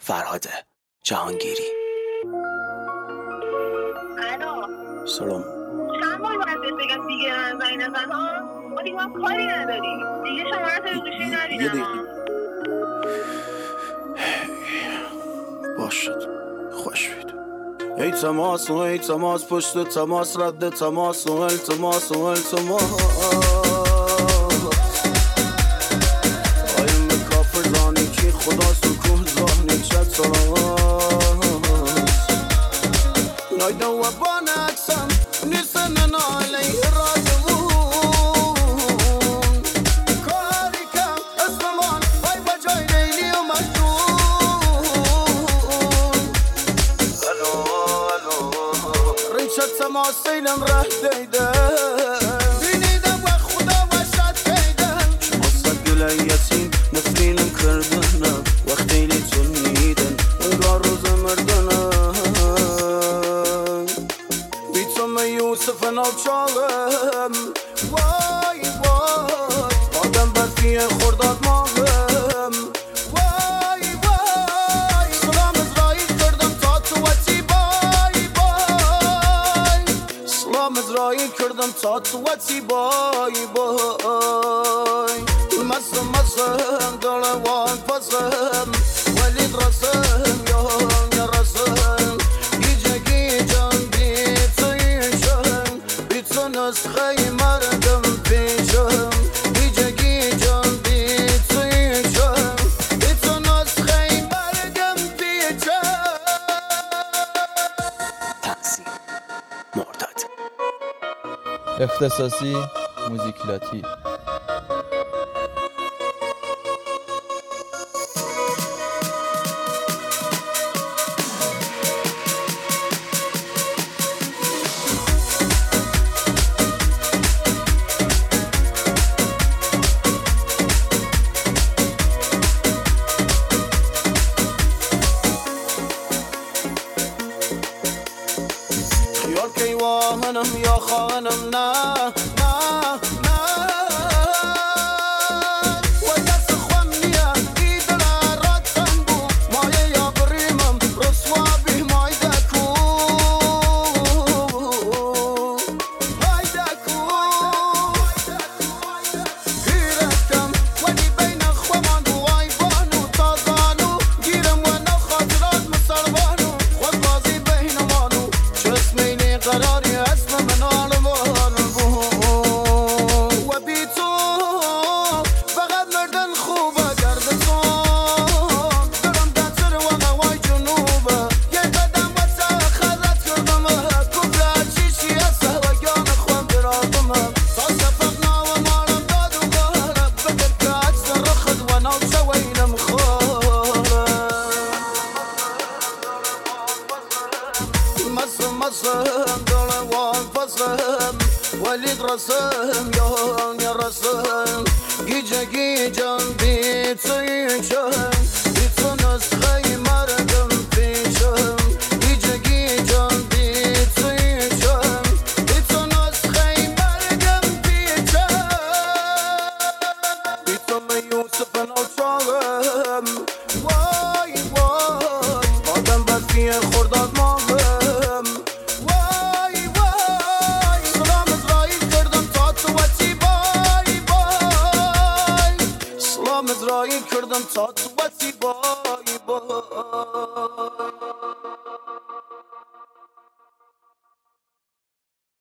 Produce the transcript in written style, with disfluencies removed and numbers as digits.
فرهاد جهانگیری. الو سلام. چند بار باید بگم دیگه زنگ نزن ها؟ ما دیگه هم کاری نداری دیگه، شماره تو گوشی ندیدم. باشد خوش بید. ای تماس و ای تماس، پشت تماس رد تماس و التماس و التماس. آیم کافر زانی کی خدا سکون زانی چت سلام. نایده و بانکسم نیستن نالی راجبون کاری کم اسممان های بجای لیلی و مجنون. الو ریچت تماس سیلم ره دیده بینیدم و خدا وشت کیدم. شما صد گله یتیم نفرینم کردنم وقتی لیتون میدن انگار روز مردنم. یوسف ناچالم وای وای آدم برفیه خورداد ماهم وای وای. سلام ازرائیل کردم تا تو وطی بای بای. سلام ازرائیل کردم تا تو وطی بای بای. مسم دلوان پسم ولید رسم یا رسم گیجه نسخه مردم پیشم گیجه بی تویشم بیتو نسخه مردم پیشم. تنظیم مرداد. اختصاصی موزیکلاتی. یا خانم نه نه نه و دست خوام نیا ایدل راتن بو مایه یا بریمم رسوا بی مایده کو مایده کو گیرتم ولی بین خوامان دوای بانو تازانو گیرم و نخاطرات مسربانو خود بازی بین مانو چسمینی قراری اسم من آلمان بود و بی تو فقط مردن خوبه گردتون دارم دنسر و نوای جنوبه یه قدم و خدت کردم کفر چیشی از سهوگان خوام برادمه تا شفق ناو مالم داد و غارب بگر که عکس رخد و ناو شویلم خواره مسم دلوان پسم ولید رسم یا رسم گیجه بی تویشم بیتو نسخه مردم پیشم گیجه بی تویشم بیتو نسخه مردم پیشم. بیتو یوسف ناچالم وای وای آدم برفیه خورداد ماهم وای وای. سلام ازرائیل کردم تا تو وطی بای بای. سلام ازرائیل کردم تا تو وطی بای بای.